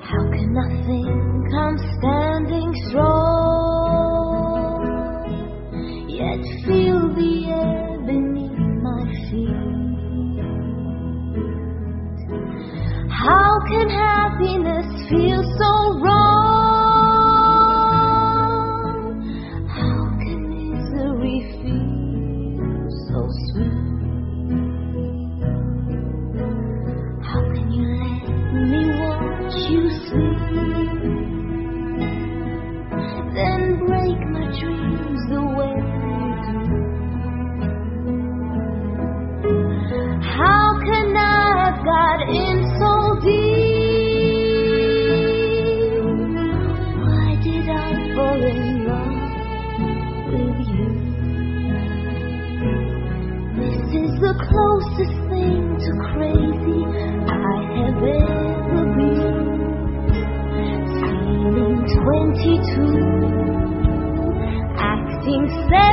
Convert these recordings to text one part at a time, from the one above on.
How can I think I'm standing strong, yet feel the air beneath my feet? How can happiness feel so wrong? How can misery feel so sweet? How can you let me watch you sleep, then break my dreams the way you do? How can I have got in so deep? Why did I fall in love with you? This is the closest thing to crazy I have ever been. Feeling 22, acting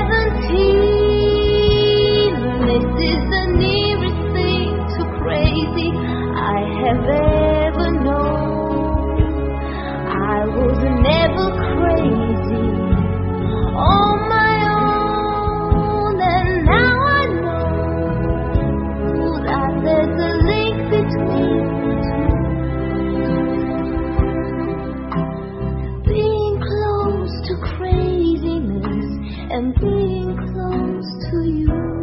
17. This is the nearest thing to crazy I have ever known. I was never crazy on my own, and now I know that there's a link between the two. Being close to craziness and being close to you.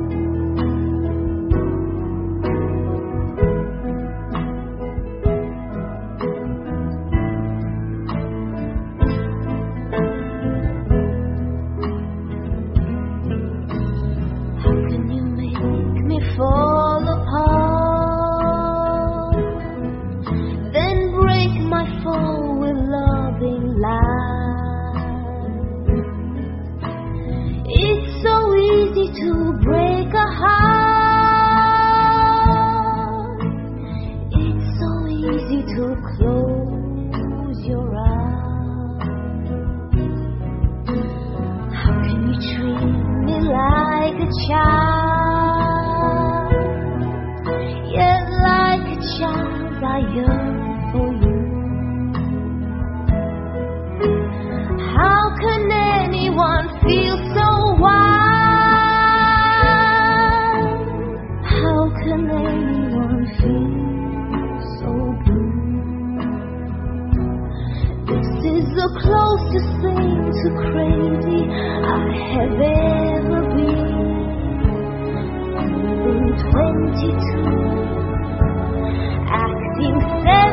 How can you make me fall apart, then break my fall with loving lies? It's so easy to break a heart. It's so easy to close your eyes. How can you treat me like a child? Yet like a child I yearn for you. How can anyone feel so wild? How can anyone feel so blue? This is the closest thing to crazy I have ever been. Feeling 22, acting 17.